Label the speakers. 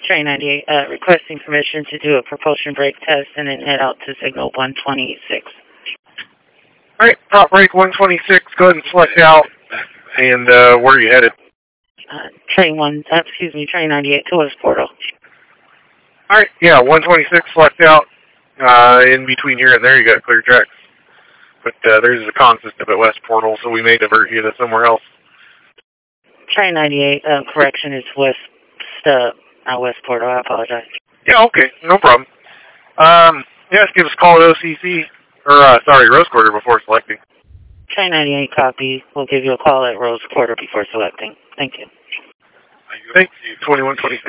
Speaker 1: Train 98, requesting permission to do a propulsion brake test and then head out to signal 126.
Speaker 2: Alright, prop brake 126, go ahead and select out. And where are you headed?
Speaker 1: Train 98 to West Portal.
Speaker 2: Alright, yeah, 126, select out. In between here and there, you got clear tracks. But there's a con system at West Portal, so we may divert you to somewhere else.
Speaker 1: Train 98, correction, is West, not West Portal, I apologize.
Speaker 2: Yeah, okay, no problem. Just give us a call at OCC, Rose Quarter before selecting.
Speaker 1: Train 98 copy. We'll give you a call at Rose Quarter before selecting. Thank you.
Speaker 2: Thank you, 2126.